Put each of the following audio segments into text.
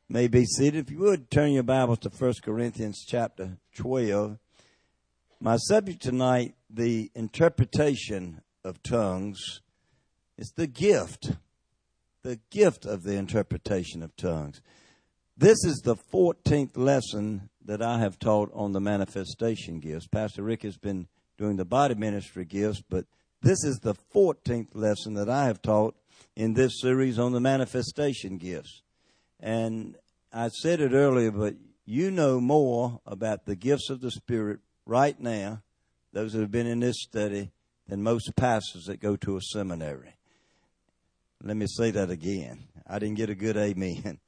May be seated. If you would, turn your Bibles to 1 Corinthians chapter 12. My subject tonight, the interpretation of tongues, is the gift of the interpretation of tongues. This is the 14th lesson that I have taught on the manifestation gifts. Pastor Rick has been doing the body ministry gifts, but this is the 14th lesson that I have taught in this series on the manifestation gifts. And I said it earlier, but you know more about the gifts of the Spirit right now, those that have been in this study, than most pastors that go to a seminary. Let me say that again. I didn't get a good amen.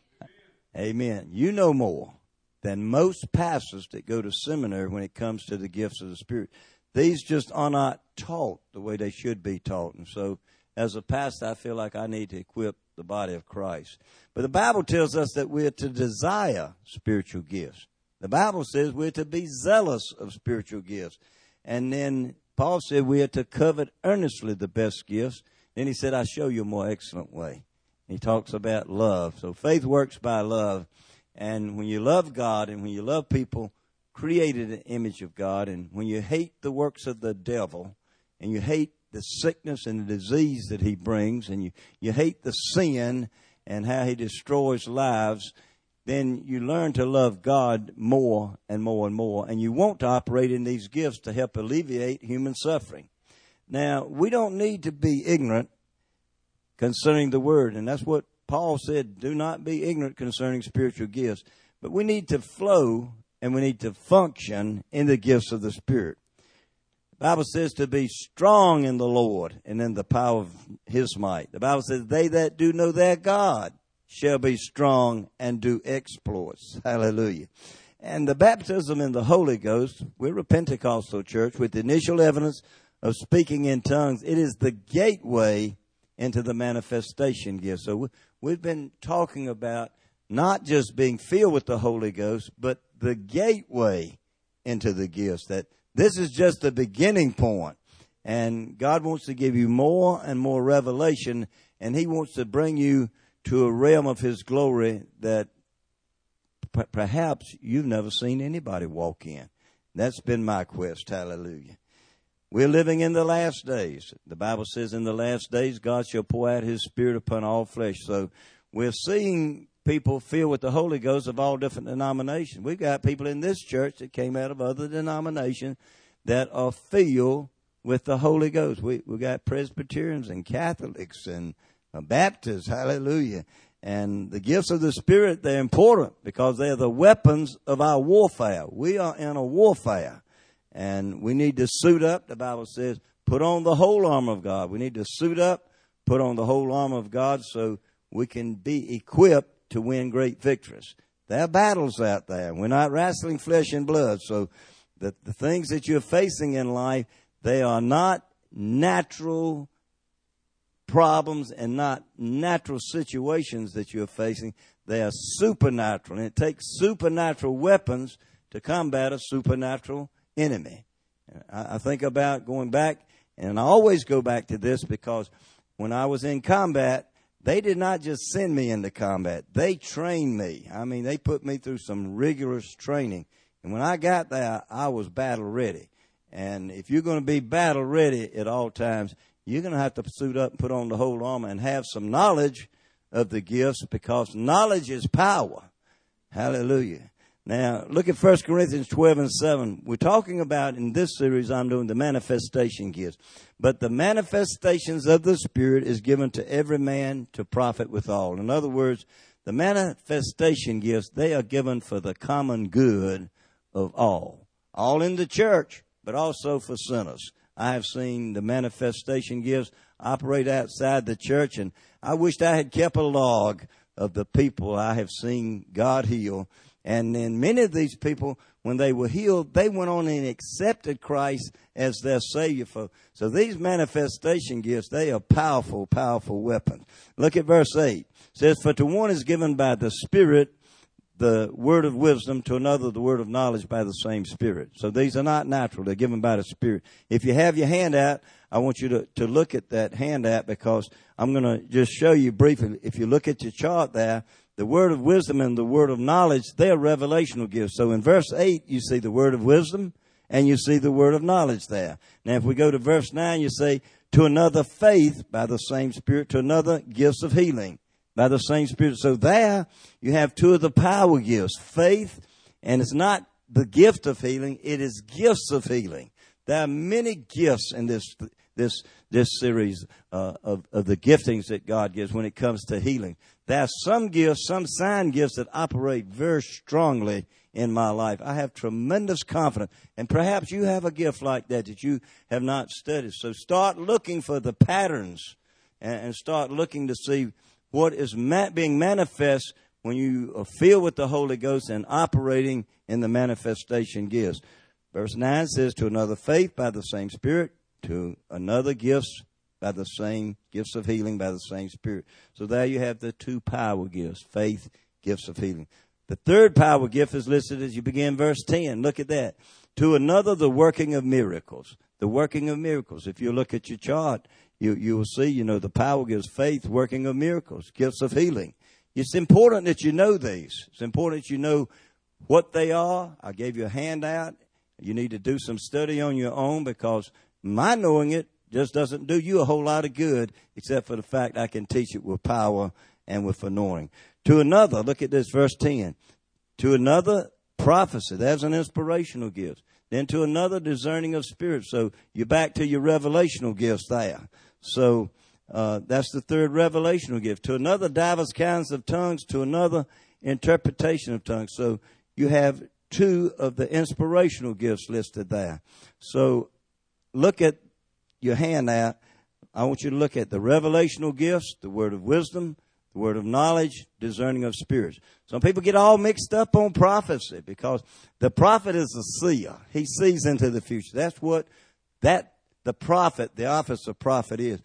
Amen. You know more than most pastors that go to seminary when it comes to the gifts of the Spirit. These just are not taught the way they should be taught. And so as a pastor, I feel like I need to equip the body of Christ. But the Bible tells us that we're to desire spiritual gifts. The Bible says we're to be zealous of spiritual gifts. And then Paul said we are to covet earnestly the best gifts. Then he said, I show you a more excellent way. He talks about love. So faith works by love. And when you love God and when you love people created in the image of God, and when you hate the works of the devil and you hate the sickness and the disease that he brings, and you hate the sin and how he destroys lives, then you learn to love God more and more and more, and you want to operate in these gifts to help alleviate human suffering. Now, we don't need to be ignorant concerning the Word, and that's what Paul said, do not be ignorant concerning spiritual gifts, but we need to flow and we need to function in the gifts of the Spirit. The Bible says to be strong in the Lord and in the power of his might. The Bible says they that do know their God shall be strong and do exploits. Hallelujah. And the baptism in the Holy Ghost, we're a Pentecostal church with the initial evidence of speaking in tongues. It is the gateway into the manifestation gift. So we've been talking about not just being filled with the Holy Ghost, but the gateway into the gifts. That this is just the beginning point, and God wants to give you more and more revelation, and he wants to bring you to a realm of his glory that perhaps you've never seen anybody walk in. That's been my quest. Hallelujah. We're living in the last days. The Bible says in the last days God shall pour out his Spirit upon all flesh. So we're seeing people filled with the Holy Ghost of all different denominations. We've got people in this church that came out of other denominations that are filled with the Holy Ghost. We got Presbyterians and Catholics and Baptists, hallelujah. And the gifts of the Spirit, they're important because they're the weapons of our warfare. We are in a warfare, and we need to suit up. The Bible says, put on the whole armor of God. We need to suit up, put on the whole armor of God so we can be equipped to win great victories. There are battles out there. We're not wrestling flesh and blood. So the things that you're facing in life, they are not natural problems and not natural situations that you're facing. They are supernatural. And it takes supernatural weapons to combat a supernatural enemy. I think about going back, and I always go back to this because when I was in combat, they did not just send me into combat. They trained me. I mean, they put me through some rigorous training. And when I got there, I was battle ready. And if you're going to be battle ready at all times, you're going to have to suit up and put on the whole armor and have some knowledge of the gifts, because knowledge is power. Hallelujah. Now, look at 1 Corinthians 12 and 7. We're talking about, in this series, I'm doing the manifestation gifts. But the manifestations of the Spirit is given to every man to profit withal. In other words, the manifestation gifts, they are given for the common good of all. All in the church, but also for sinners. I have seen the manifestation gifts operate outside the church, and I wished I had kept a log of the people I have seen God heal. And then many of these people, when they were healed, they went on and accepted Christ as their Savior. So these manifestation gifts, they are powerful, powerful weapons. Look at verse 8. It says, for to one is given by the Spirit the word of wisdom, to another the word of knowledge by the same Spirit. So these are not natural. They're given by the Spirit. If you have your hand out, I want you to look at that handout, because I'm going to just show you briefly. If you look at your chart there, the word of wisdom and the word of knowledge, they are revelational gifts. So in verse 8, you see the word of wisdom and you see the word of knowledge there. Now, if we go to verse 9, you say, to another faith by the same Spirit, to another gifts of healing by the same Spirit. So there you have two of the power gifts, faith, and it's not the gift of healing, it is gifts of healing. There are many gifts in this series of the giftings that God gives when it comes to healing. There are some gifts, some sign gifts that operate very strongly in my life. I have tremendous confidence, and perhaps you have a gift like that you have not studied. So start looking for the patterns and start looking to see what is being manifest when you are filled with the Holy Ghost and operating in the manifestation gifts. Verse 9 says, to another faith by the same Spirit, to another gifts by the same gifts of healing by the same Spirit. So there you have the two power gifts, faith, gifts of healing. The third power gift is listed as you begin verse 10. Look at that. To another, the working of miracles. The working of miracles. If you look at your chart, you will see, the power gives faith, working of miracles, gifts of healing. It's important that you know these. It's important that you know what they are. I gave you a handout. You need to do some study on your own, because my knowing it just doesn't do you a whole lot of good, except for the fact I can teach it with power and with anointing. To another, look at this, verse 10. To another, prophecy. That's an inspirational gift. Then to another, discerning of spirits. So you're back to your revelational gifts there. So that's the third revelational gift. To another, divers kinds of tongues. To another, interpretation of tongues. So you have two of the inspirational gifts listed there. So look at your handout. I want you to look at the revelational gifts, the word of wisdom, the word of knowledge, discerning of spirits. Some people get all mixed up on prophecy, because the prophet is a seer. He sees into the future. That's what the office of prophet is.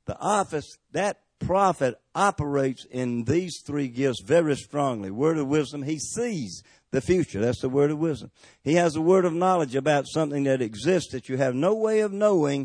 That prophet operates in these three gifts very strongly. Word of wisdom, he sees the future. That's the word of wisdom. He has a word of knowledge about something that exists that you have no way of knowing,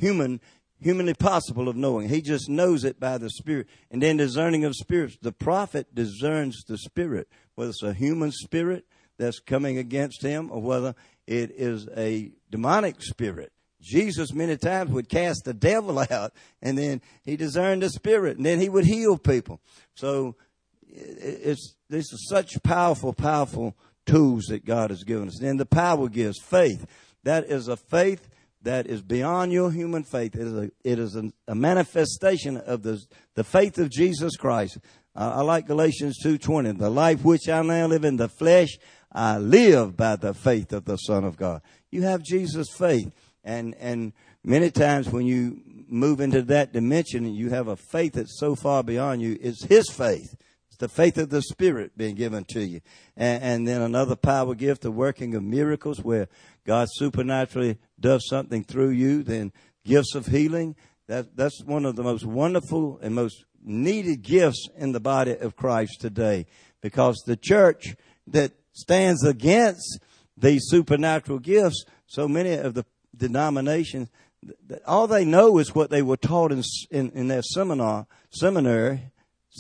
humanly possible of knowing. He just knows it by the Spirit. And then discerning of spirits. The prophet discerns the spirit, whether it's a human spirit that's coming against him or whether it is a demonic spirit. Jesus many times would cast the devil out, and then he discerned the spirit, and then he would heal people. So these are such powerful tools that God has given us. Then the power gives faith. That is a faith that is beyond your human faith. It is a manifestation of the faith of Jesus Christ. I like Galatians 2:20. The life which I now live in the flesh, I live by the faith of the Son of God. You have Jesus' faith. And many times when you move into that dimension, you have a faith that's so far beyond you. It's His faith. It's the faith of the Spirit being given to you. And then another power gift, the working of miracles, where God supernaturally does something through you. Then gifts of healing. That's one of the most wonderful and most needed gifts in the body of Christ today. Because the church that stands against these supernatural gifts, so many of the denominations, all they know is what they were taught in their cemetery.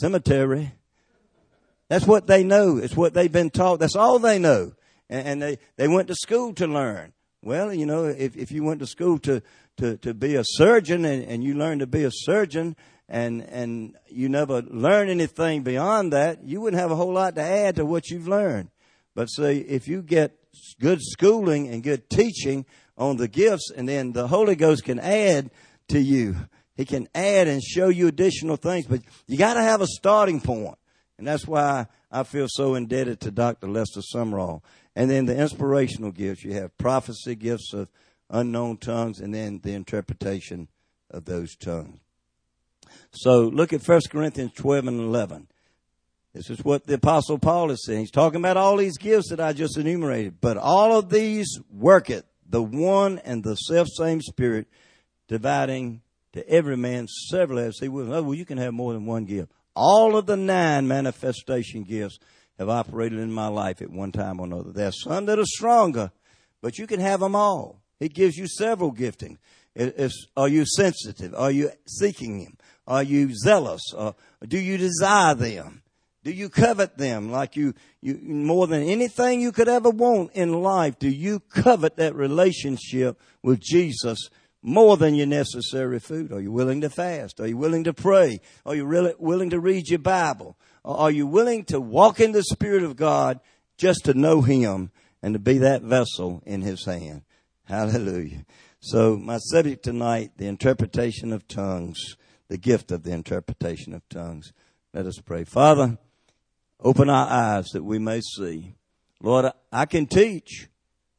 That's what they know. It's what they've been taught. That's all they know. And they went to school to learn. Well, if you went to school to be a surgeon and you learned to be a surgeon and you never learn anything beyond that, you wouldn't have a whole lot to add to what you've learned. But see, if you get good schooling and good teaching on the gifts, and then the Holy Ghost can add to you. He can add and show you additional things, but you got to have a starting point. And that's why I feel so indebted to Dr. Lester Sumrall. And then the inspirational gifts. You have prophecy, gifts of unknown tongues, and then the interpretation of those tongues. So look at 1 Corinthians 12 and 11. This is what the Apostle Paul is saying. He's talking about all these gifts that I just enumerated. But all of these worketh the one and the self-same Spirit, dividing to every man severally as he will. Well, you can have more than one gift. All of the 9 manifestation gifts have operated in my life at one time or another. There are some that are stronger, but you can have them all. He gives you several giftings. Are you sensitive? Are you seeking Him? Are you zealous? Or do you desire them? Do you covet them like you more than anything you could ever want in life? Do you covet that relationship with Jesus more than your necessary food? Are you willing to fast? Are you willing to pray? Are you really willing to read your Bible? Are you willing to walk in the Spirit of God just to know Him and to be that vessel in His hand? Hallelujah. So my subject tonight, the interpretation of tongues, the gift of the interpretation of tongues. Let us pray. Father, open our eyes that we may see. Lord, I can teach.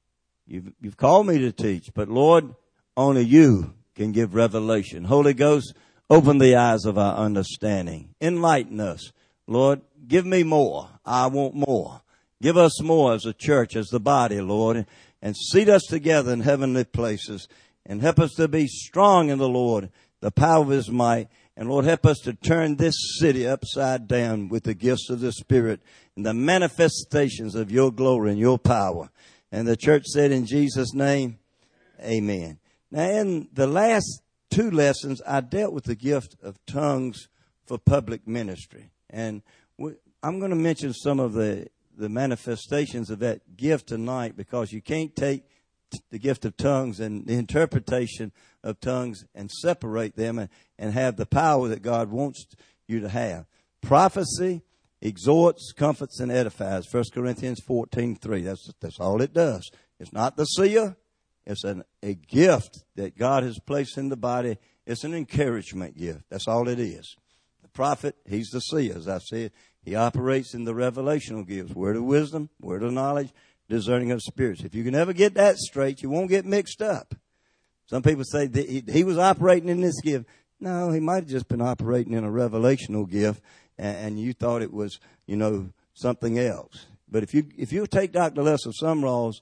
You've called me to teach, but Lord, only you can give revelation. Holy Ghost, open the eyes of our understanding. Enlighten us. Lord, give me more. I want more. Give us more as a church, as the body, Lord, and seat us together in heavenly places, and help us to be strong in the Lord, the power of His might. And Lord, help us to turn this city upside down with the gifts of the Spirit and the manifestations of your glory and your power. And the church said in Jesus' name, amen. Now, in the last two lessons, I dealt with the gift of tongues for public ministry. And I'm going to mention some of the manifestations of that gift tonight, because you can't take the gift of tongues and the interpretation of tongues and separate them and have the power that God wants you to have. Prophecy exhorts, comforts, and edifies. 1 Corinthians 14:3. That's all it does. It's not the seer. It's a gift that God has placed in the body. It's an encouragement gift. That's all it is. The prophet, he's the seer, as I said. He operates in the revelational gifts, word of wisdom, word of knowledge, discerning of spirits. If you can ever get that straight, you won't get mixed up. Some people say that he was operating in this gift. No, he might have just been operating in a revelational gift, and you thought it was, something else. But if you take Dr. Lester Sumrall's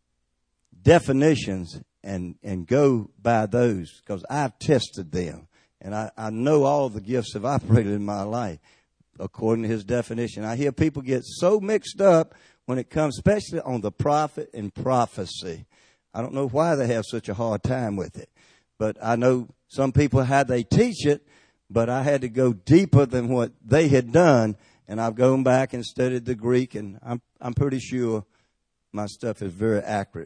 definitions and go by those, because I've tested them, and I know all the gifts have operated in my life according to his definition. I hear people get so mixed up when it comes, especially on the prophet and prophecy. I don't know why they have such a hard time with it. But I know some people, how they teach it, but I had to go deeper than what they had done. And I've gone back and studied the Greek, and I'm pretty sure my stuff is very accurate.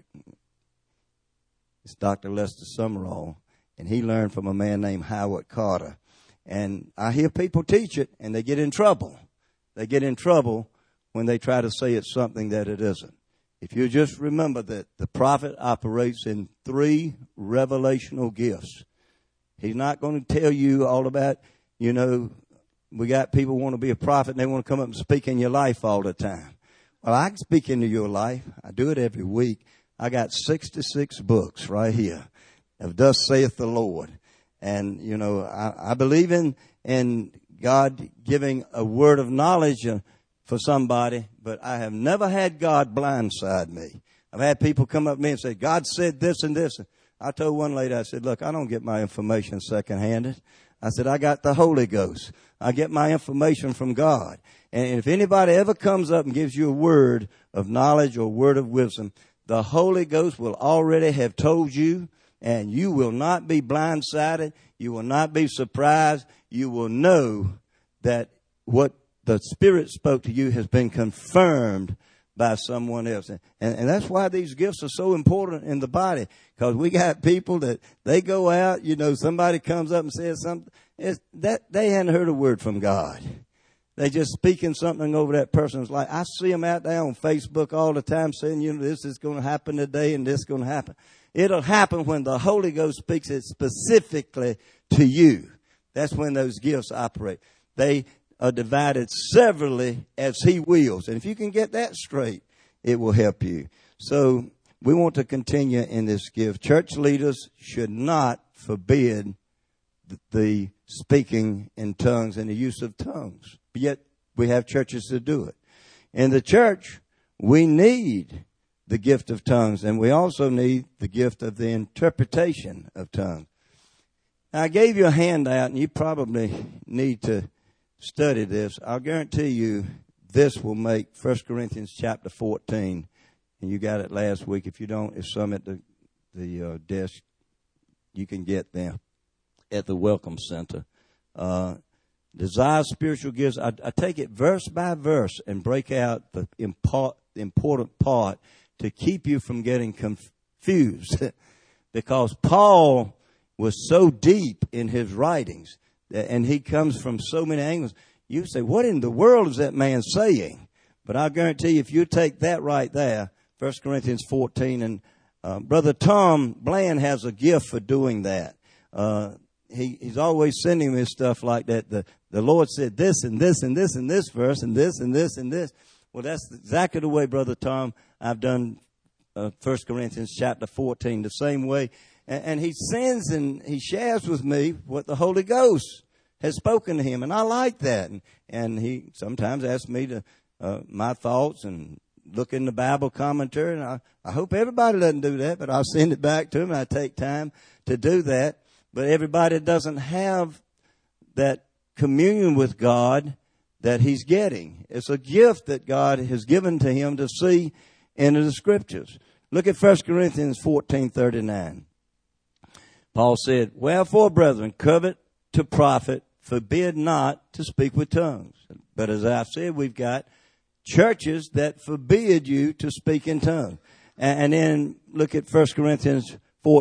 It's Dr. Lester Sumrall, and he learned from a man named Howard Carter. And I hear people teach it, and they get in trouble. They get in trouble when they try to say it's something that it isn't. If you just remember that the prophet operates in 3 revelational gifts. He's not going to tell you all about, we got people who want to be a prophet and they want to come up and speak in your life all the time. Well, I can speak into your life. I do it every week. I got 66 books right here of Thus Saith the Lord. And, I believe in God giving a word of knowledge for somebody, but I have never had God blindside me. I've had people come up to me and say, God said this and this. I told one lady, I said, look, I don't get my information secondhanded. I said, I got the Holy Ghost. I get my information from God. And if anybody ever comes up and gives you a word of knowledge or word of wisdom, the Holy Ghost will already have told you, and you will not be blindsided. You will not be surprised. You will know that what the Spirit spoke to you has been confirmed by someone else. And that's why these gifts are so important in the body, because we got people that they go out, somebody comes up and says something, that they hadn't heard a word from God. They just speaking something over that person's life. I see them out there on Facebook all the time saying, this is going to happen today and this is going to happen. It'll happen when the Holy Ghost speaks it specifically to you. That's when those gifts operate. They are divided severally as He wills. And if you can get that straight, it will help you. So we want to continue in this gift. Church leaders should not forbid the speaking in tongues and the use of tongues. But yet we have churches that do it. In the church, we need the gift of tongues, and we also need the gift of the interpretation of tongues. Now, I gave you a handout, and you probably need to study this. I'll guarantee you this will make 1 Corinthians chapter 14, and you got it last week. If you don't, it's some at the desk. You can get them at the Welcome Center. desire spiritual gifts. I take it verse by verse and break out the important part to keep you from getting confused. Because Paul was so deep in his writings, and he comes from so many angles. You say, what in the world is that man saying? But I'll guarantee you, if you take that right there, 1 Corinthians 14, and Brother Tom Bland has a gift for doing that. He's always sending me stuff like that. The Lord said this and this and this and this verse and this and this and this. Well, that's exactly the way, Brother Tom, I've done 1 Corinthians chapter 14 the same way. And he sends and he shares with me what the Holy Ghost has spoken to him. And I like that. And he sometimes asks me to my thoughts and look in the Bible commentary. And I hope everybody doesn't do that, but I'll send it back to him. I take time to do that. But everybody doesn't have that communion with God that he's getting. It's a gift that God has given to him to see into the Scriptures. Look at 1 Corinthians 14:39. Paul said, wherefore, brethren, covet to profit, forbid not to speak with tongues. But as I've said, we've got churches that forbid you to speak in tongues. And then look at 1 Corinthians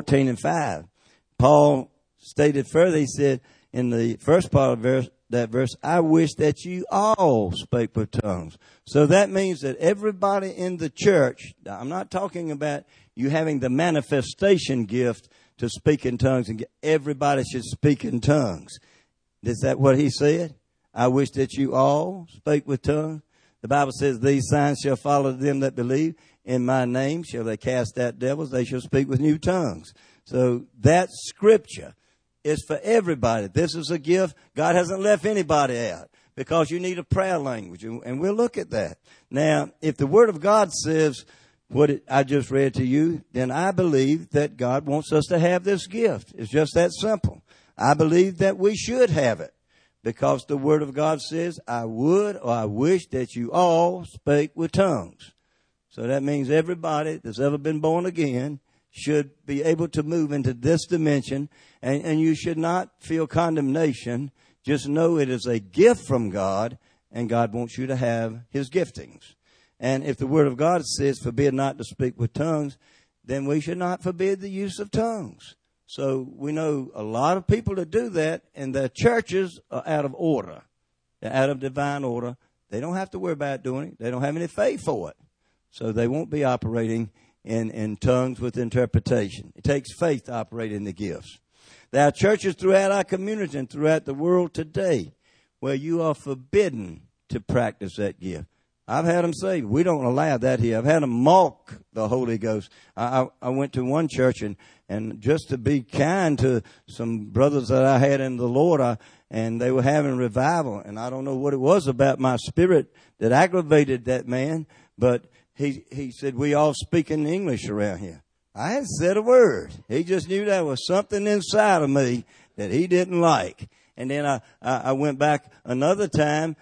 14:5. Paul stated further, he said in the first part of that verse, I wish that you all spake with tongues. So that means that everybody in the church, I'm not talking about you having the manifestation gift to speak in tongues, and everybody should speak in tongues. Is that what he said? I wish that you all spake with tongues. The Bible says, these signs shall follow them that believe. In my name shall they cast out devils. They shall speak with new tongues. So that scripture is for everybody. This is a gift. God hasn't left anybody out because you need a prayer language. And we'll look at that. Now, if the Word of God says what I just read to you, then I believe that God wants us to have this gift. It's just that simple. I believe that we should have it because the Word of God says, I would or I wish that you all spake with tongues. So that means everybody that's ever been born again should be able to move into this dimension, and you should not feel condemnation. Just know it is a gift from God, and God wants you to have his giftings. And if the Word of God says, forbid not to speak with tongues, then we should not forbid the use of tongues. So we know a lot of people that do that, and their churches are out of order. They're out of divine order. They don't have to worry about doing it. They don't have any faith for it. So they won't be operating in tongues with interpretation. It takes faith to operate in the gifts. There are churches throughout our community and throughout the world today where you are forbidden to practice that gift. I've had them say, we don't allow that here. I've had them mock the Holy Ghost. I went to one church and just to be kind to some brothers that I had in the Lord, and they were having revival. And I don't know what it was about my spirit that aggravated that man, but he said, we all speak in English around here. I hadn't said a word. He just knew there was something inside of me that he didn't like. And then I went back another time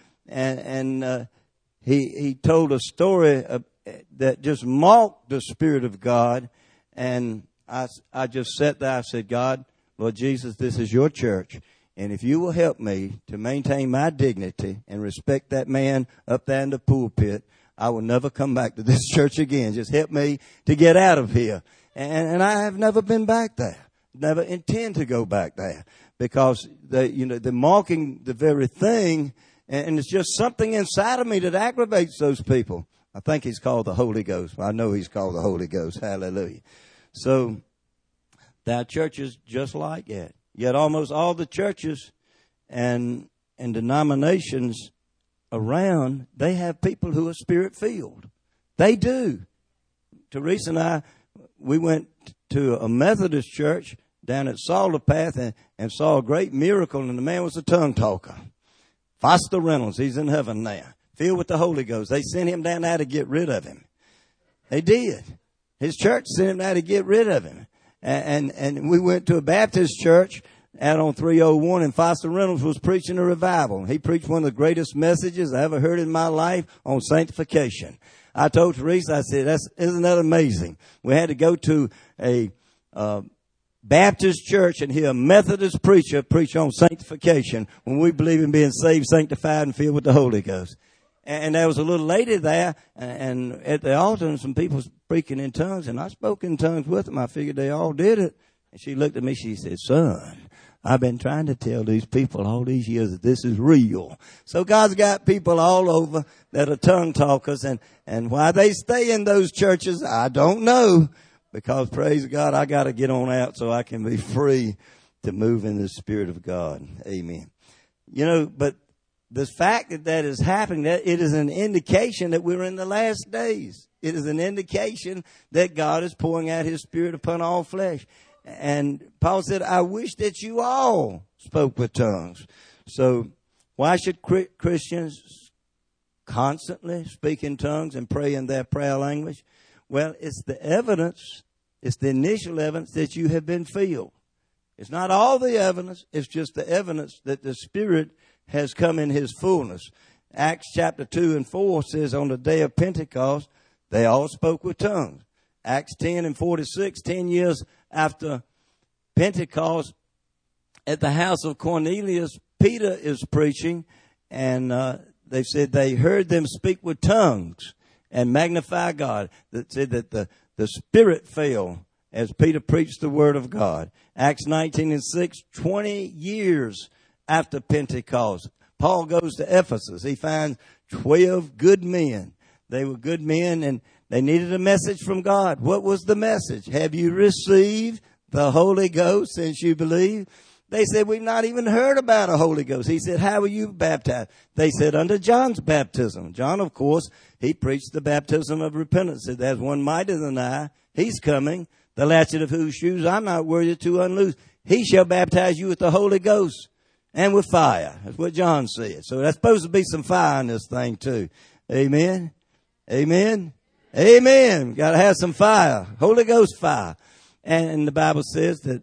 and he told a story that just mocked the Spirit of God. And I just sat there. I said, God, Lord Jesus, this is your church. And if you will help me to maintain my dignity and respect that man up there in the pulpit, I will never come back to this church again. Just help me to get out of here. And I have never been back there. Never intend to go back there because they're mocking the very thing. And it's just something inside of me that aggravates those people. I think he's called the Holy Ghost. I know he's called the Holy Ghost. Hallelujah. So there are churches just like that. Yet almost all the churches and denominations around, they have people who are spirit-filled. They do. Teresa and I, we went to a Methodist church down at Salter Path and saw a great miracle, and the man was a tongue talker. Foster Reynolds, he's in heaven now, filled with the Holy Ghost. They sent him down there to get rid of him. They did. His church sent him down to get rid of him. And we went to a Baptist church out on 301, and Foster Reynolds was preaching a revival. He preached one of the greatest messages I ever heard in my life on sanctification. I told Teresa, I said, isn't that amazing? We had to go to a Baptist church and hear a Methodist preacher preach on sanctification when we believe in being saved, sanctified, and filled with the Holy Ghost. And there was a little lady there, and at the altar, and some people speaking in tongues, and I spoke in tongues with them. I figured they all did it. And she looked at me, she said, "Son, I've been trying to tell these people all these years that this is real." So God's got people all over that are tongue talkers, and why they stay in those churches, I don't know. Because, praise God, I got to get on out so I can be free to move in the Spirit of God. Amen. You know, but the fact that that is happening, that it is an indication that we're in the last days. It is an indication that God is pouring out His Spirit upon all flesh. And Paul said, "I wish that you all spoke with tongues." So why should Christians constantly speak in tongues and pray in their prayer language? Well, it's the evidence, it's the initial evidence that you have been filled. It's not all the evidence, it's just the evidence that the Spirit has come in His fullness. Acts chapter 2 and 4 says on the day of Pentecost, they all spoke with tongues. Acts 10 and 46, 10 years after Pentecost, at the house of Cornelius, Peter is preaching, and they said they heard them speak with tongues and magnify God. That said that the Spirit fell as Peter preached the Word of God. Acts 19 and 6, 20 years after Pentecost, Paul goes to Ephesus. He finds 12 good men. They were good men, and they needed a message from God. What was the message? Have you received the Holy Ghost since you believe? They said, "We've not even heard about a Holy Ghost." He said, "How were you baptized?" They said, "Under John's baptism." John, of course, he preached the baptism of repentance. Said, "There's one mightier than I. He's coming, the latchet of whose shoes I'm not worthy to unloose. He shall baptize you with the Holy Ghost and with fire." That's what John said. So there's supposed to be some fire in this thing too. Amen. Amen. Amen. Got to have some fire. Holy Ghost fire. And the Bible says that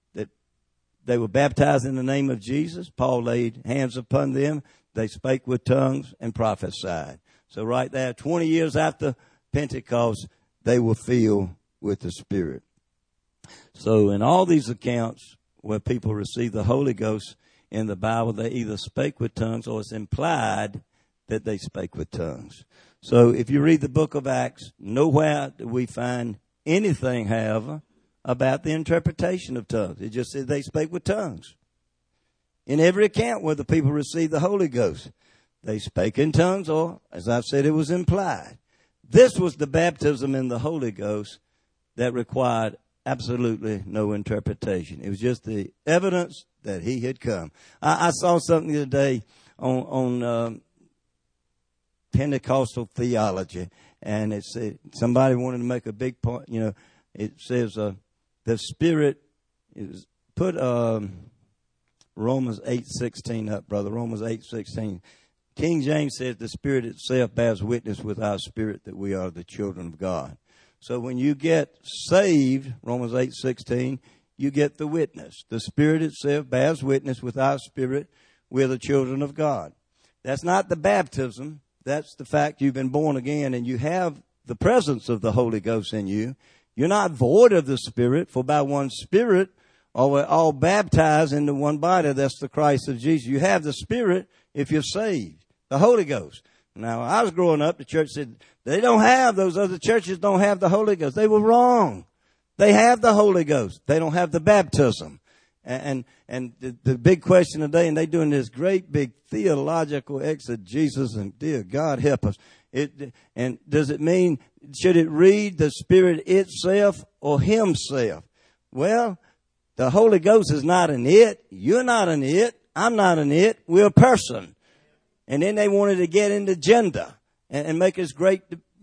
they were baptized in the name of Jesus. Paul laid hands upon them. They spake with tongues and prophesied. So right there, 20 years after Pentecost, they were filled with the Spirit. So in all these accounts where people receive the Holy Ghost in the Bible, they either spake with tongues or it's implied that they spake with tongues. So if you read the book of Acts, nowhere do we find anything, however, about the interpretation of tongues. It just said they spake with tongues. In every account where the people received the Holy Ghost, they spake in tongues, or, as I've said, it was implied. This was the baptism in the Holy Ghost that required absolutely no interpretation. It was just the evidence that He had come. I saw something the other day on Pentecostal theology, and it said somebody wanted to make a big point. You know, it says the Spirit is put Romans 8:16 up, brother. Romans 8:16. King James says the Spirit itself bears witness with our spirit that we are the children of God. So when you get saved, Romans 8:16, you get the witness. The Spirit itself bears witness with our spirit we're the children of God. That's not the baptism. That's the fact you've been born again and you have the presence of the Holy Ghost in you. You're not void of the Spirit, for by one Spirit are we all baptized into one body. That's the Christ of Jesus. You have the Spirit if you're saved, the Holy Ghost. Now, I was growing up, the church said, they don't have, those other churches don't have the Holy Ghost. They were wrong. They have the Holy Ghost. They don't have the baptism. And the big question today, and they're doing this great big theological exegesis, and dear God help us. And does it mean, should it read the Spirit itself or Himself? Well, the Holy Ghost is not an it. You're not an it. I'm not an it. We're a person. And then they wanted to get into gender and make us great,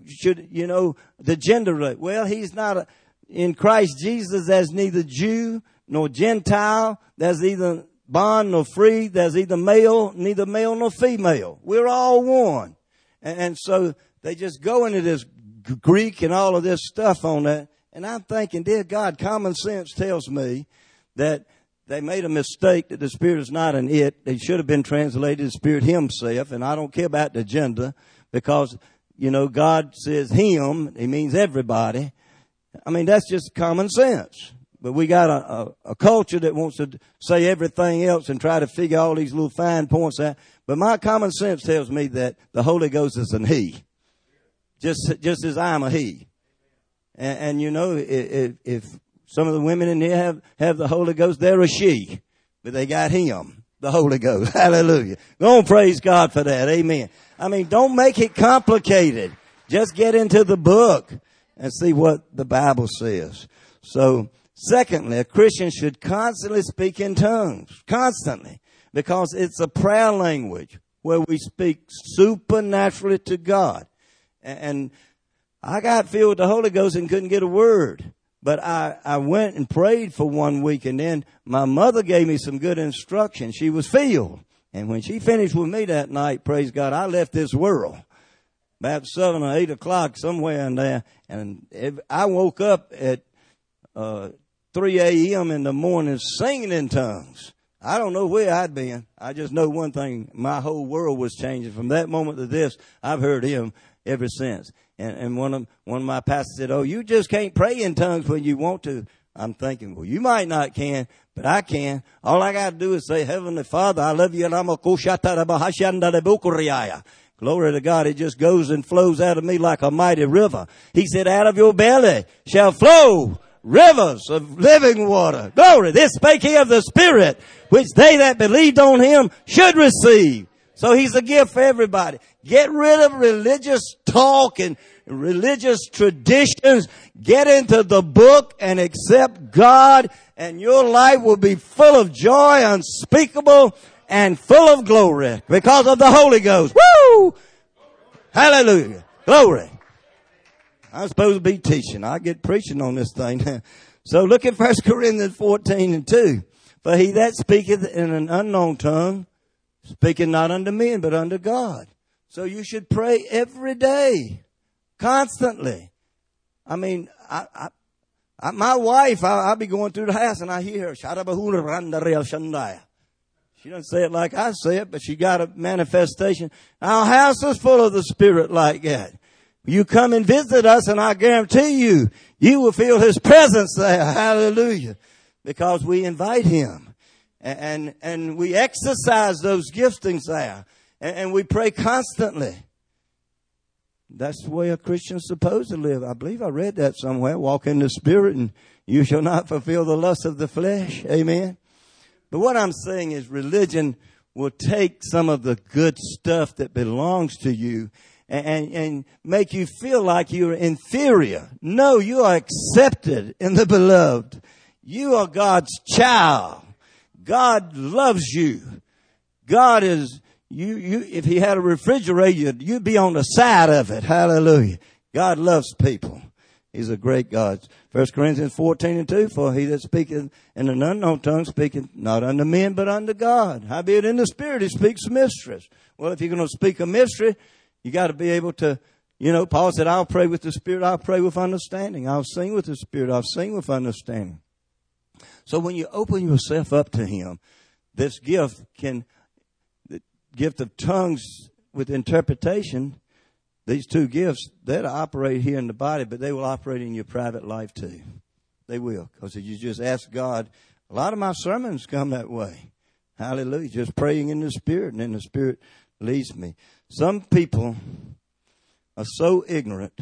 the gender. Well, He's not in Christ Jesus, there's neither Jew nor Gentile. There's either bond nor free. There's either neither male nor female. We're all one. And so they just go into this Greek and all of this stuff on that. And I'm thinking, dear God, common sense tells me that they made a mistake, that the Spirit is not an it. It should have been translated the Spirit Himself. And I don't care about the gender because, God says Him. He means everybody. I mean, that's just common sense. But we got a culture that wants to say everything else and try to figure all these little fine points out. But my common sense tells me that the Holy Ghost is an he. Just as I'm a he. And you know, if some of the women in here have the Holy Ghost, they're a she. But they got him, the Holy Ghost. Hallelujah. Go and praise God for that. Amen. I mean, don't make it complicated. Just get into the book and see what the Bible says. So, secondly, a Christian should constantly speak in tongues. Constantly. Because it's a prayer language where we speak supernaturally to God. And I got filled with the Holy Ghost and couldn't get a word. But I went and prayed for 1 week, and then my mother gave me some good instruction. She was filled. And when she finished with me that night, praise God, I left this world. About 7 or 8 o'clock, somewhere in there. And I woke up at 3 a.m. in the morning singing in tongues. I don't know where I'd been. I just know one thing. My whole world was changing. From that moment to this, I've heard him ever since. And one of my pastors said, "Oh, you just can't pray in tongues when you want to." I'm thinking, well, you might not can, but I can. All I got to do is say, "Heavenly Father, I love you." Glory to God. It just goes and flows out of me like a mighty river. He said, "Out of your belly shall flow rivers of living water." Glory. This spake he of the Spirit, which they that believed on him should receive. So he's a gift for everybody. Get rid of religious talk and religious traditions. Get into the book and accept God, and your life will be full of joy, unspeakable, and full of glory because of the Holy Ghost. Woo! Hallelujah. Glory. I'm supposed to be teaching. I get preaching on this thing. So look at 1 Corinthians 14:2. For he that speaketh in an unknown tongue, speaking not unto men, but unto God. So you should pray every day, constantly. I mean, my wife, I'll be going through the house and I hear her. She doesn't say it like I say it, but she got a manifestation. Our house is full of the Spirit like that. You come and visit us and I guarantee you, you will feel his presence there. Hallelujah. Because we invite him. And we exercise those giftings there. And we pray constantly. That's the way a Christian's supposed to live. I believe I read that somewhere. Walk in the Spirit and you shall not fulfill the lust of the flesh. Amen. But what I'm saying is religion will take some of the good stuff that belongs to you and make you feel like you're inferior. No, you are accepted in the beloved. You are God's child. God loves you. God is, if he had a refrigerator, you'd be on the side of it. Hallelujah. God loves people. He's a great God. 1 Corinthians 14:2, for he that speaketh in an unknown tongue speaketh not unto men, but unto God. Howbeit in the Spirit he speaks mysteries. Well, if you're going to speak a mystery, you got to be able to, Paul said, I'll pray with the Spirit, I'll pray with understanding. I'll sing with the Spirit, I'll sing with understanding. So when you open yourself up to him, this gift the gift of tongues with interpretation, these two gifts, they'll operate here in the body, but they will operate in your private life too. They will. Because if you just ask God, a lot of my sermons come that way. Hallelujah. Just praying in the Spirit, and then the Spirit leads me. Some people are so ignorant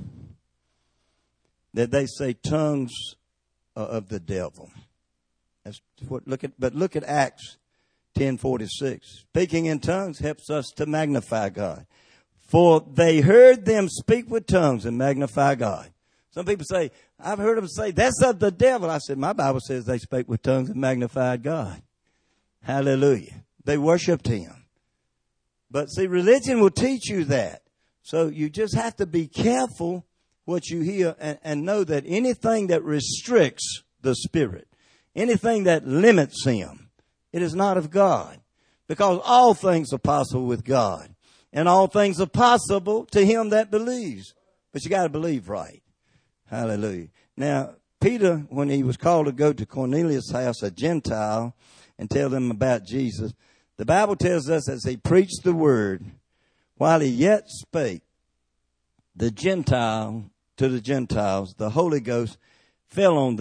that they say tongues are of the devil. Look at Acts 10:46. Speaking in tongues helps us to magnify God. For they heard them speak with tongues and magnify God. Some people say, I've heard them say, that's of the devil. I said, my Bible says they spake with tongues and magnified God. Hallelujah. They worshiped him. But see, religion will teach you that. So you just have to be careful what you hear and know that anything that restricts the Spirit, anything that limits him, it is not of God. Because all things are possible with God. And all things are possible to him that believes. But you got to believe right. Hallelujah. Now, Peter, when he was called to go to Cornelius' house, a Gentile, and tell them about Jesus, the Bible tells us as he preached the word, while he yet spake, to the Gentiles, the Holy Ghost fell on them,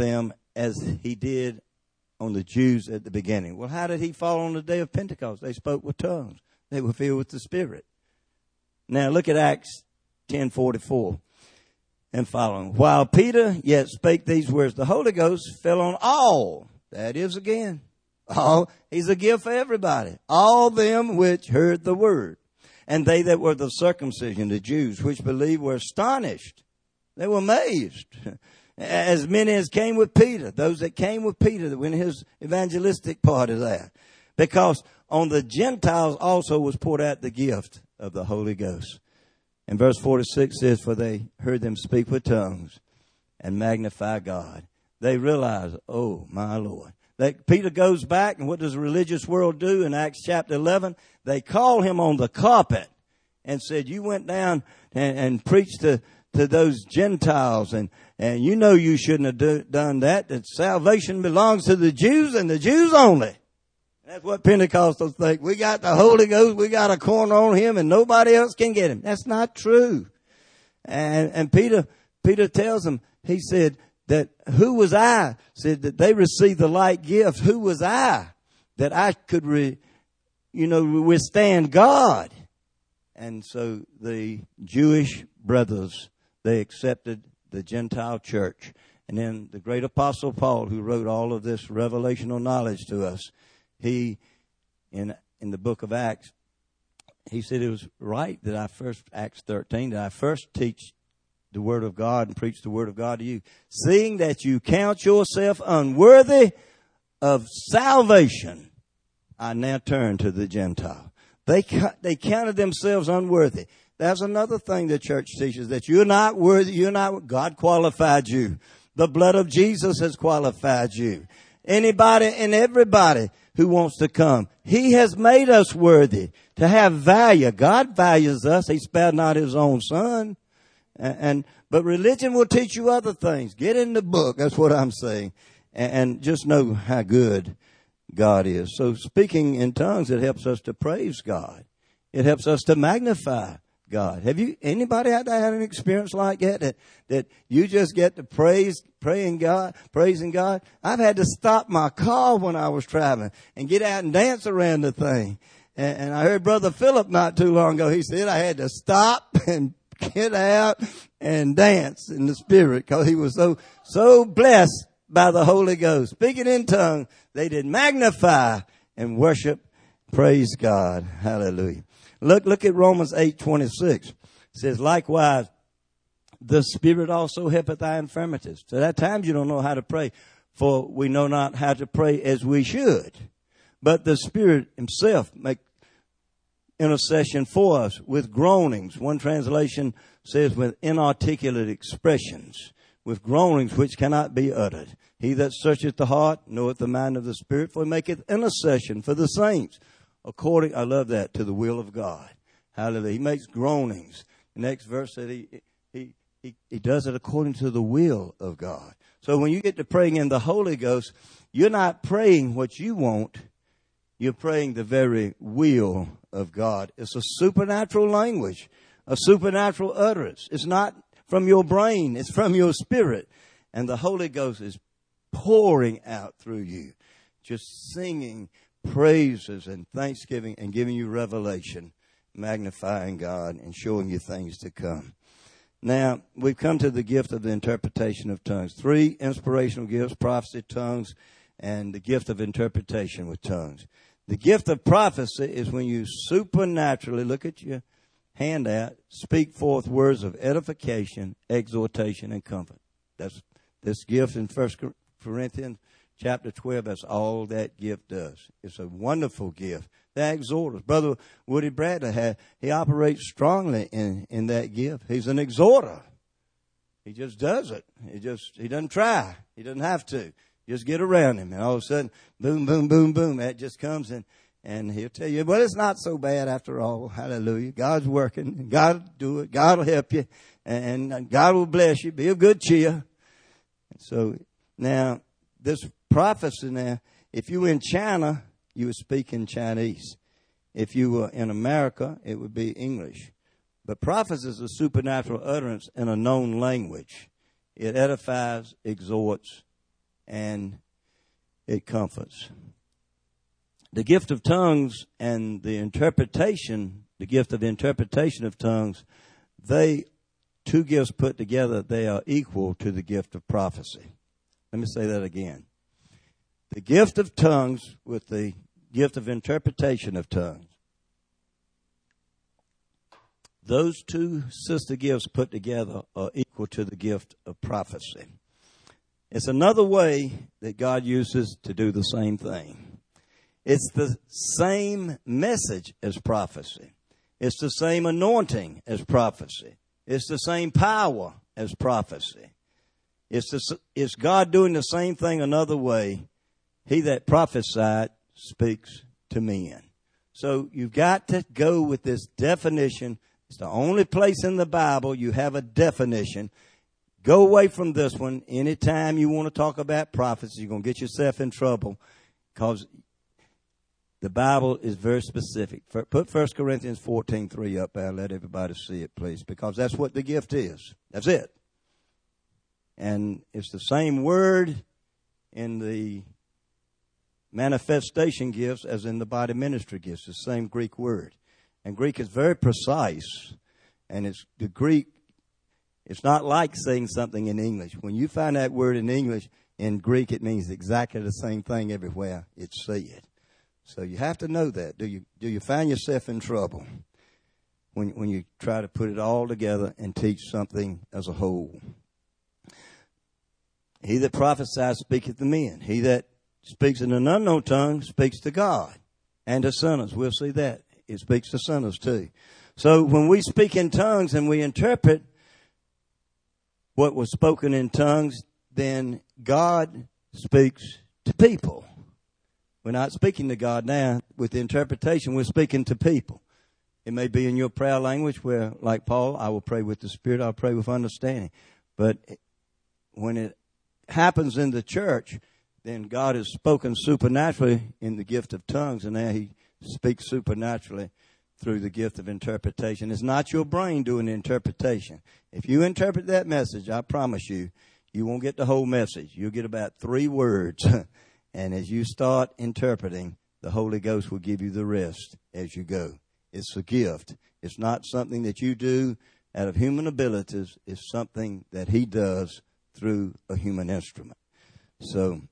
as he did on the Jews at the beginning. Well, how did he fall on the day of Pentecost? They spoke with tongues. They were filled with the Spirit. Now look at Acts 10:44 and following. While Peter yet spake these words, the Holy Ghost fell on all. That is again. All. He's a gift for everybody. All them which heard the word. And they that were the circumcision, the Jews, which believed, were astonished. They were amazed. As many as came with Peter. Those that came with Peter, that went in his evangelistic part of that. Because on the Gentiles also was poured out the gift of the Holy Ghost. And verse 46 says, for they heard them speak with tongues and magnify God. They realized, oh, my Lord. Peter goes back, and what does the religious world do in Acts chapter 11? They call him on the carpet and said, you went down and preached to those Gentiles, and you know you shouldn't have done that. That salvation belongs to the Jews and the Jews only. That's what Pentecostals think. We got the Holy Ghost, we got a corner on him, and nobody else can get him. That's not true. And Peter tells them, he said, that who was I? Said that they received the like gift. Who was I that I could, withstand God? And so the Jewish brothers, they accepted the Gentile church. And then the great apostle Paul, who wrote all of this revelational knowledge to us, he, in the book of Acts, he said it was right that Acts 13, that I first teach the word of God and preach the word of God to you, seeing that you count yourself unworthy of salvation. I now turn to the Gentile. They counted themselves unworthy. That's another thing the church teaches, that you're not worthy. God qualified you. The blood of Jesus has qualified you. Anybody and everybody who wants to come, he has made us worthy to have value. God values us. He spared not his own son. But religion will teach you other things. Get in the book. That's what I'm saying. And just know how good God is. So speaking in tongues, it helps us to praise God. It helps us to magnify God. Have anybody had an experience like that you just get to praising God? I've had to stop my car when I was traveling and get out and dance around the thing. And I heard Brother Philip not too long ago. He said I had to stop and get out and dance in the Spirit because he was so blessed by the Holy Ghost. Speaking in tongues, they did magnify and worship, praise God. Hallelujah. Look at Romans 8:26. It says, likewise, the Spirit also helpeth thy infirmities. So at times you don't know how to pray, for we know not how to pray as we should. But the Spirit himself make intercession for us with groanings. One translation says with inarticulate expressions, with groanings which cannot be uttered. He that searcheth the heart knoweth the mind of the Spirit, for he maketh intercession for the saints according, I love that, to the will of God. Hallelujah. He makes groanings. The next verse said he does it according to the will of God. So when you get to praying in the Holy Ghost, you're not praying what you want. You're praying the very will of God. It's a supernatural language, a supernatural utterance. It's not from your brain. It's from your spirit. And the Holy Ghost is pouring out through you, just singing praises and thanksgiving and giving you revelation, magnifying God and showing you things to come. Now, we've come to the gift of the interpretation of tongues. 3 inspirational gifts: prophecy, tongues, and the gift of interpretation with tongues. The gift of prophecy is when you supernaturally, look at your handout, speak forth words of edification, exhortation, and comfort. That's this gift in 1 Corinthians chapter 12. That's all that gift does. It's a wonderful gift. The exhorters. Brother Woody Bradley, he operates strongly in that gift. He's an exhorter. He just does it. He doesn't try. He doesn't have to. Just get around him, and all of a sudden, boom, boom, boom, boom, that just comes in, and he'll tell you, well, it's not so bad after all. Hallelujah. God's working. God will do it. God will help you, and God will bless you. Be of good cheer. So now, this prophecy now, if you were in China, you would speak in Chinese. If you were in America, it would be English. But prophecy is a supernatural utterance in a known language. It edifies, exhorts, and it comforts. The gift of tongues and the gift of interpretation of tongues, two gifts put together, they are equal to the gift of prophecy. Let me say that again. The gift of tongues with the gift of interpretation of tongues. Those two sister gifts put together are equal to the gift of prophecy. It's another way that God uses to do the same thing. It's the same message as prophecy. It's the same anointing as prophecy. It's the same power as prophecy. It's God doing the same thing another way. He that prophesied speaks to men. So you've got to go with this definition. It's the only place in the Bible you have a definition. Go away from this one. Anytime you want to talk about prophecy, you're going to get yourself in trouble because the Bible is very specific. Put 1 Corinthians 14:3 up there. Let everybody see it, please, because that's what the gift is. That's it. And it's the same word in the manifestation gifts as in the body ministry gifts. It's the same Greek word. And Greek is very precise. And the Greek, it's not like saying something in English. When you find that word in English, in Greek it means exactly the same thing everywhere it's said. So you have to know that. Do you find yourself in trouble when you try to put it all together and teach something as a whole? He that prophesies speaketh to men. He that speaks in an unknown tongue speaks to God and to sinners. We'll see that. It speaks to sinners too. So when we speak in tongues and we interpret what was spoken in tongues, then God speaks to people. We're not speaking to God now. With the interpretation, we're speaking to people. It may be in your prayer language where, like Paul, I will pray with the Spirit, I'll pray with understanding. But when it happens in the church, then God has spoken supernaturally in the gift of tongues, and now he speaks supernaturally through the gift of interpretation. It's not your brain doing the interpretation. If you interpret that message, I promise you, you won't get the whole message. You'll get about 3 words. And as you start interpreting, the Holy Ghost will give you the rest as you go. It's a gift. It's not something that you do out of human abilities. It's something that he does through a human instrument. So,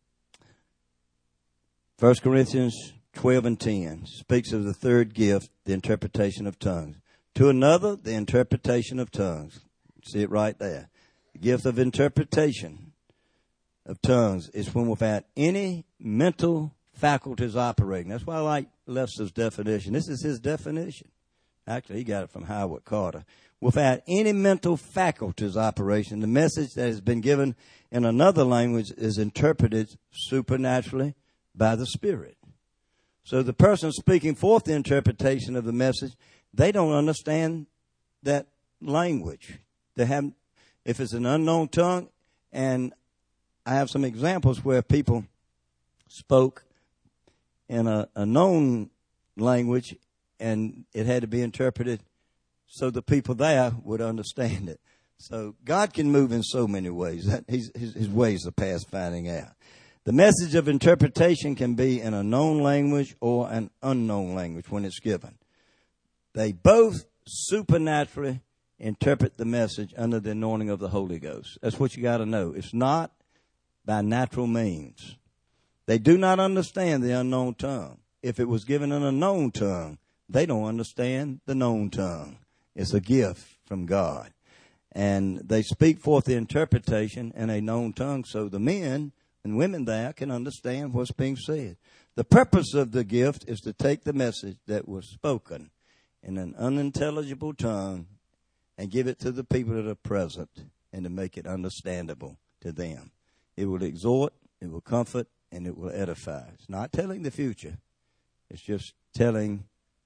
1 Corinthians 12:10 speaks of the third gift, the interpretation of tongues. To another, the interpretation of tongues. See it right there. The gift of interpretation of tongues is when without any mental faculties operating. That's why I like Lester's definition. This is his definition. Actually, he got it from Howard Carter. Without any mental faculties operation, the message that has been given in another language is interpreted supernaturally by the Spirit. So the person speaking forth the interpretation of the message, they don't understand that language. If it's an unknown tongue, and I have some examples where people spoke in a known language and it had to be interpreted so the people there would understand it. So God can move in so many ways. His ways are past finding out. The message of interpretation can be in a known language or an unknown language when it's given. They both supernaturally interpret the message under the anointing of the Holy Ghost. That's what you got to know. It's not by natural means. They do not understand the unknown tongue. If it was given in a known tongue, they don't understand the known tongue. It's a gift from God. And they speak forth the interpretation in a known tongue so the men and women there can understand what's being said. The purpose of the gift is to take the message that was spoken in an unintelligible tongue and give it to the people that are present and to make it understandable to them. It will exhort, it will comfort, and it will edify. It's not telling the future. It's just telling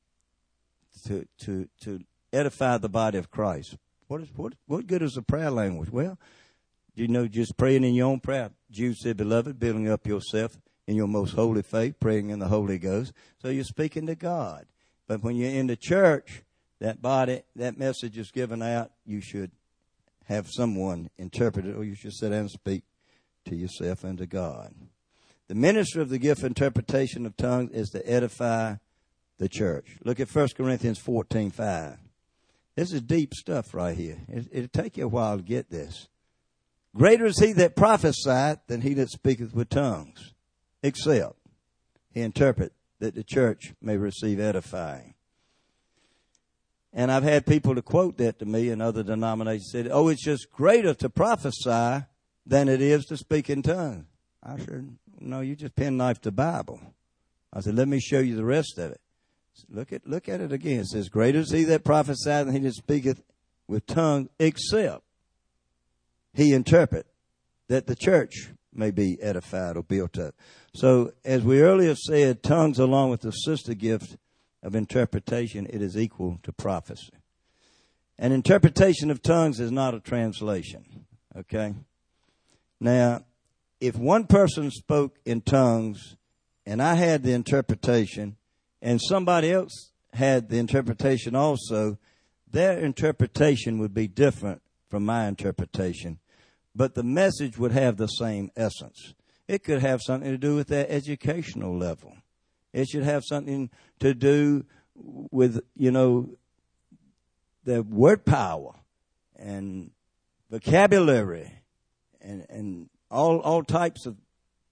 to edify the body of Christ. What good is a prayer language? Well, just praying in your own prayer. Jude said, beloved, building up yourself in your most holy faith, praying in the Holy Ghost. So you're speaking to God. But when you're in the church, that message is given out, you should have someone interpret it, or you should sit down and speak to yourself and to God. The ministry of the gift of interpretation of tongues is to edify the church. Look at 1 Corinthians 14:5. This is deep stuff right here. It'll take you a while to get this. Greater is he that prophesieth than he that speaketh with tongues, except he interpret, that the church may receive edifying. And I've had people to quote that to me in other denominations, said, oh, it's just greater to prophesy than it is to speak in tongues. I said, no, you just penknife the Bible. I said, let me show you the rest of it. Look at it again. It says, greater is he that prophesieth than he that speaketh with tongues, except he interpret, that the church may be edified or built up. So, as we earlier said, tongues along with the sister gift of interpretation, it is equal to prophecy. An interpretation of tongues is not a translation, okay? Now, if one person spoke in tongues and I had the interpretation and somebody else had the interpretation also, their interpretation would be different from my interpretation, but the message would have the same essence. It could have something to do with their educational level. It should have something to do with, their word power and vocabulary and all types of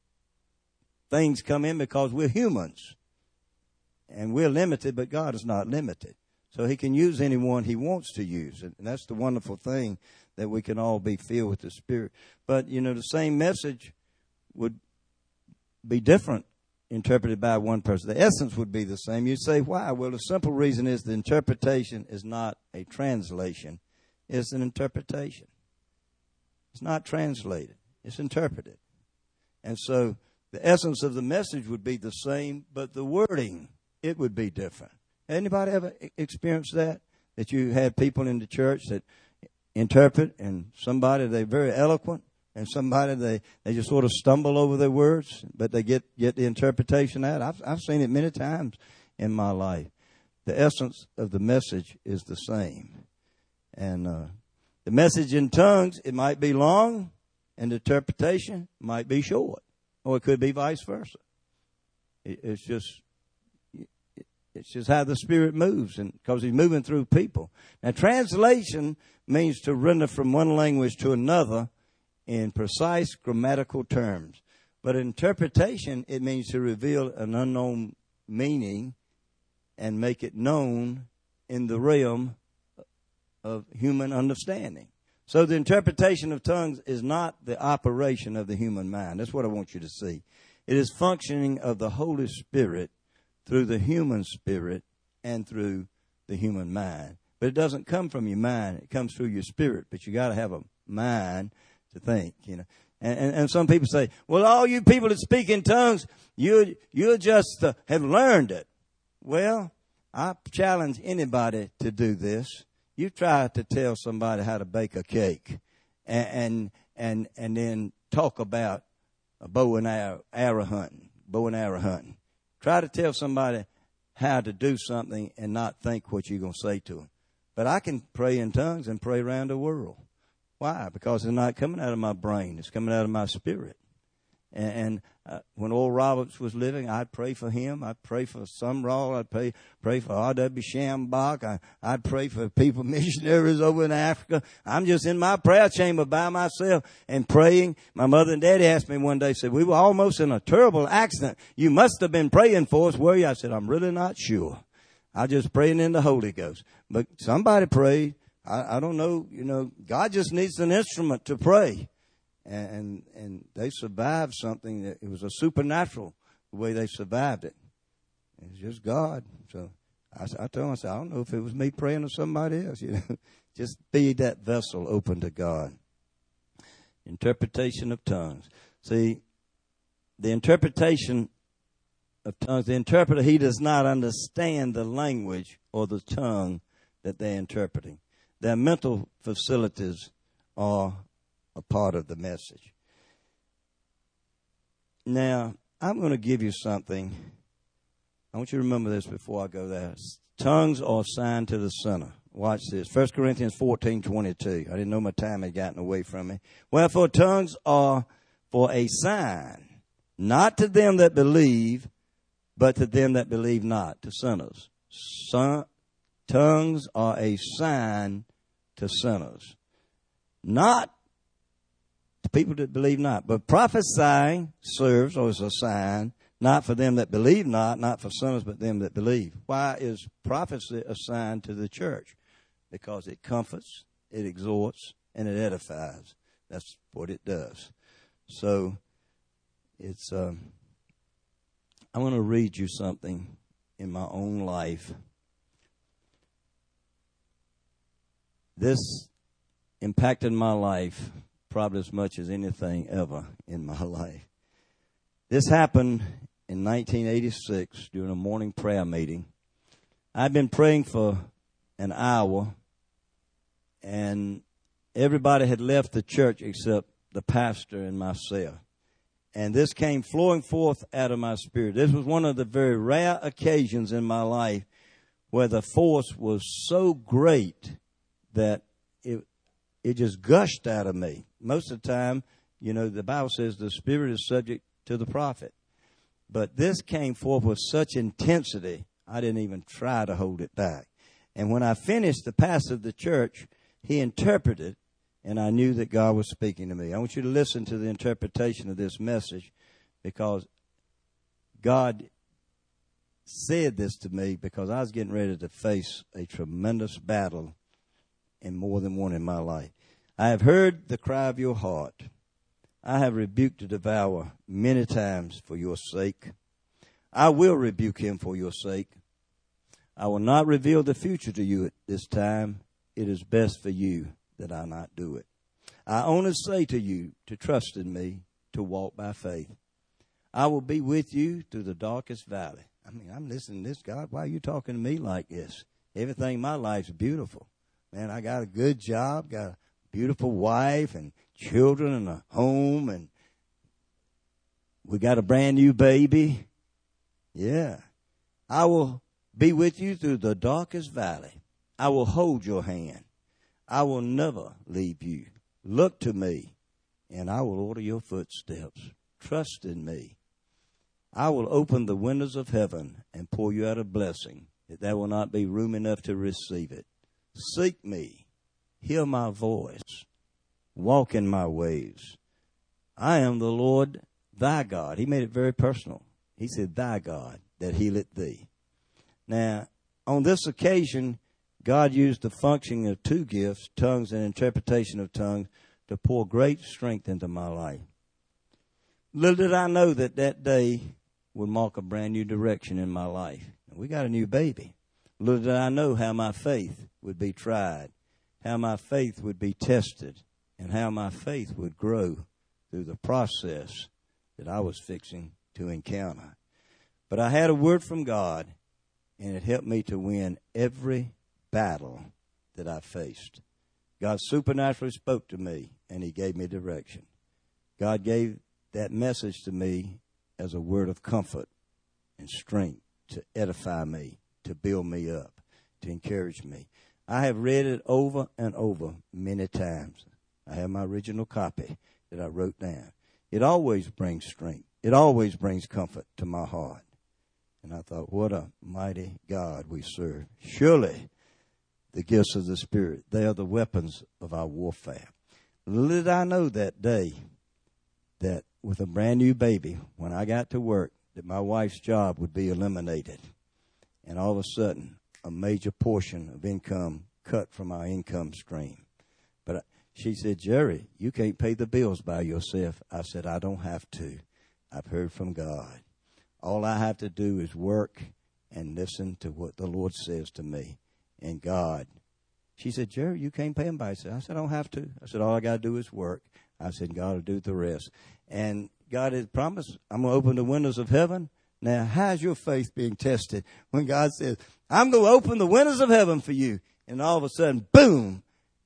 things come in because we're humans. And we're limited, but God is not limited. So he can use anyone he wants to use. And that's the wonderful thing, that we can all be filled with the Spirit. But, the same message would be different interpreted by one person. The essence would be the same. You say, why? Well, the simple reason is the interpretation is not a translation. It's an interpretation. It's not translated. It's interpreted. And so the essence of the message would be the same, but the wording, it would be different. Anybody ever experienced that? That you had people in the church that interpret, and somebody, they're very eloquent, and somebody, they just sort of stumble over their words, but they get the interpretation out. I've seen it many times in my life. The essence of the message is the same. And the message in tongues, it might be long, and the interpretation might be short. Or it could be vice versa. It's just how the Spirit moves, and because he's moving through people. Now, translation means to render from one language to another in precise grammatical terms. But interpretation, it means to reveal an unknown meaning and make it known in the realm of human understanding. So the interpretation of tongues is not the operation of the human mind. That's what I want you to see. It is functioning of the Holy Spirit through the human spirit and through the human mind. But it doesn't come from your mind. It comes through your spirit. But you got to have a mind to think, And some people say, well, all you people that speak in tongues, you just have learned it. Well, I challenge anybody to do this. You try to tell somebody how to bake a cake and then talk about a bow and arrow hunting. Try to tell somebody how to do something and not think what you're going to say to them. But I can pray in tongues and pray around the world. Why? Because it's not coming out of my brain. It's coming out of my spirit. And when Oral Roberts was living, I'd pray for him. I'd pray for Sumrall. I'd pray for R.W. Shambach. I'd pray for people, missionaries over in Africa. I'm just in my prayer chamber by myself and praying. My mother and daddy asked me one day, said, we were almost in a terrible accident. You must have been praying for us, were you? I said, I'm really not sure. I just praying in the Holy Ghost. But somebody prayed. I don't know. God just needs an instrument to pray. And they survived something that it was a supernatural the way they survived it. It's just God. So I told him, I don't know if it was me praying or somebody else. Just be that vessel open to God. Interpretation of tongues. See, the interpretation of tongues, the interpreter, he does not understand the language or the tongue that they're interpreting. Their mental facilities are a part of the message. Now, I'm going to give you something. I want you to remember this before I go there. Tongues are assigned to the sinner. Watch this. 1 Corinthians 14:22. I didn't know my time had gotten away from me. Wherefore, tongues are for a sign, not to them that believe, but to them that believe not, to sinners. Tongues are a sign to sinners, not to people that believe not. But prophesying serves as a sign, not for them that believe not for sinners, but them that believe. Why is prophecy a sign to the church? Because it comforts, it exhorts, and it edifies. That's what it does. So it's I want to read you something in my own life. This impacted my life probably as much as anything ever in my life. This happened in 1986 during a morning prayer meeting. I'd been praying for an hour, and everybody had left the church except the pastor and myself. And this came flowing forth out of my spirit. This was one of the very rare occasions in my life where the force was so great that it just gushed out of me. Most of the time, you know, the Bible says the spirit is subject to the prophet. But this came forth with such intensity, I didn't even try to hold it back. And when I finished, the pastor of the church, he interpreted, and I knew that God was speaking to me. I want you to listen to the interpretation of this message, because God said this to me because I was getting ready to face a tremendous battle, and more than one in my life. I have heard the cry of your heart. I have rebuked the devourer many times for your sake. I will rebuke him for your sake. I will not reveal the future to you at this time. It is best for you that I not do it. I only say to you to trust in me, to walk by faith. I will be with you through the darkest valley. I mean, I'm listening to this, God. Why are you talking to me like this? Everything in my life's beautiful. Man, I got a good job, got a beautiful wife and children and a home, and we got a brand new baby. Yeah. I will be with you through the darkest valley. I will hold your hand. I will never leave you. Look to me, and I will order your footsteps. Trust in me. I will open the windows of heaven and pour you out a blessing, that there will not be room enough to receive it. Seek me, hear my voice, walk in my ways. I am the Lord thy God. He made it very personal. He said, thy God that healeth thee. Now, on this occasion, God used the functioning of two gifts, tongues and interpretation of tongues, to pour great strength into my life. Little did I know that that day would mark a brand new direction in my life. We got a new baby. Little did I know how my faith would be tried, how my faith would be tested, and how my faith would grow through the process that I was fixing to encounter. But I had a word from God, and it helped me to win every battle that I faced. God supernaturally spoke to me, and he gave me direction. God gave that message to me as a word of comfort and strength to edify me, to build me up, to encourage me. I have read it over and over many times. I have my original copy that I wrote down. It always brings strength. It always brings comfort to my heart. And I thought, what a mighty God we serve. Surely the gifts of the Spirit, they are the weapons of our warfare. Little did I know that day that with a brand new baby, when I got to work, that my wife's job would be eliminated. And all of a sudden, a major portion of income cut from our income stream. But she said, Jerry, you can't pay the bills by yourself. I said, I don't have to. I've heard from God. All I have to do is work and listen to what the Lord says to me. And God, she said, Jerry, you can't pay them by yourself. I said, I don't have to. I said, all I got to do is work. I said, God will do the rest. And God has promised, I'm going to open the windows of heaven. Now, how's your faith being tested when God says, I'm going to open the windows of heaven for you? And all of a sudden, boom,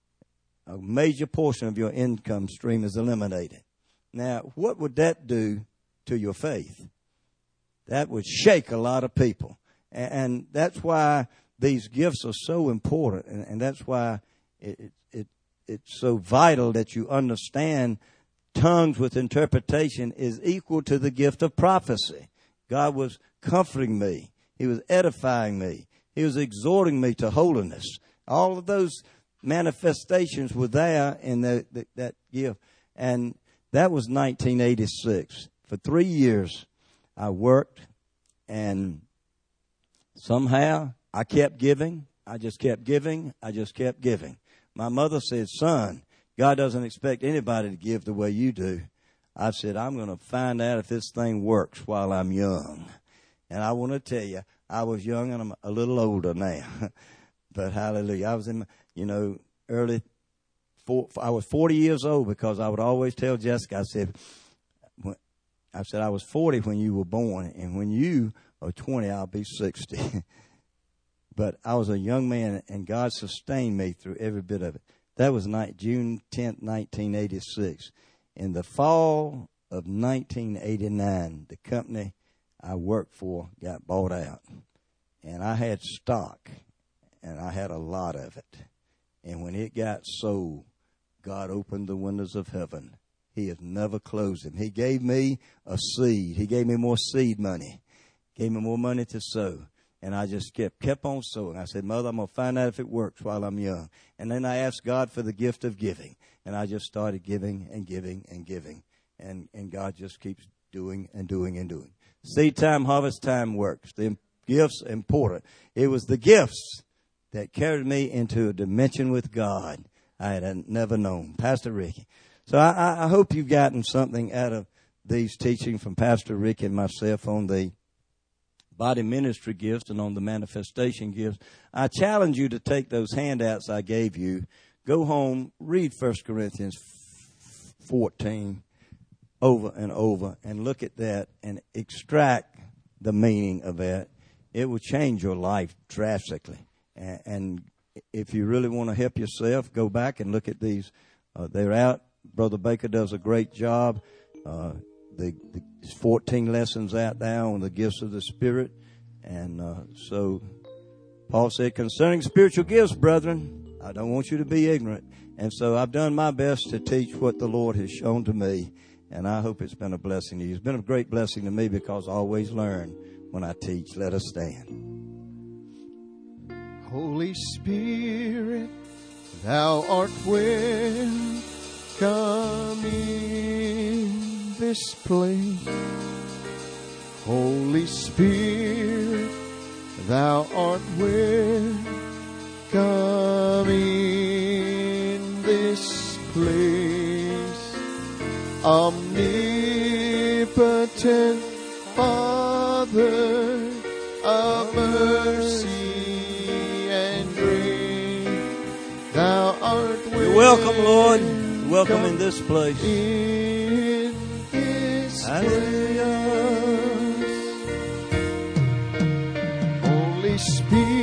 a major portion of your income stream is eliminated. Now, what would that do to your faith? That would shake a lot of people. And that's why these gifts are so important. And that's why it's so vital that you understand tongues with interpretation is equal to the gift of prophecy. God was comforting me. He was edifying me. He was exhorting me to holiness. All of those manifestations were there in that gift. And that was 1986. For 3 years, I worked, and somehow I kept giving. I just kept giving. I just kept giving. My mother said, son, God doesn't expect anybody to give the way you do. I said, I'm going to find out if this thing works while I'm young. And I want to tell you, I was young and I'm a little older now. But hallelujah. I was in, I was 40 years old because I would always tell Jessica, I said, I was 40 when you were born, and when you are 20, I'll be 60. But I was a young man, and God sustained me through every bit of it. That was June 10th, 1986. In the fall of 1989, the company I worked for got bought out. And I had stock, and I had a lot of it. And when it got sold, God opened the windows of heaven. He has never closed them. He gave me a seed. He gave me more seed money. Gave me more money to sow. And I just kept on sowing. I said, Mother, I'm going to find out if it works while I'm young. And then I asked God for the gift of giving. And I just started giving and giving and giving. And God just keeps doing and doing and doing. Seed time, harvest time works. The gifts important. It was the gifts that carried me into a dimension with God I had never known. Pastor Ricky. So I hope you've gotten something out of these teachings from Pastor Ricky and myself on the body ministry gifts and on the manifestation gifts. I challenge you to take those handouts I gave you. Go home, read 1 Corinthians 14 over and over and look at that and extract the meaning of that. It will change your life drastically. And if you really want to help yourself, go back and look at these. They're out. Brother Baker does a great job. There's 14 lessons out now on the gifts of the Spirit. And so Paul said, concerning spiritual gifts, brethren, I don't want you to be ignorant. And so I've done my best to teach what the Lord has shown to me. And I hope it's been a blessing to you. It's been a great blessing to me because I always learn when I teach. Let us stand. Holy Spirit, thou art welcome in this place. Holy Spirit, thou art welcome in this place. Omnipotent Father of mercy and grace, thou art welcome. You're welcome, Lord. You're welcome in this place. In this Hallelujah. place. Holy Spirit,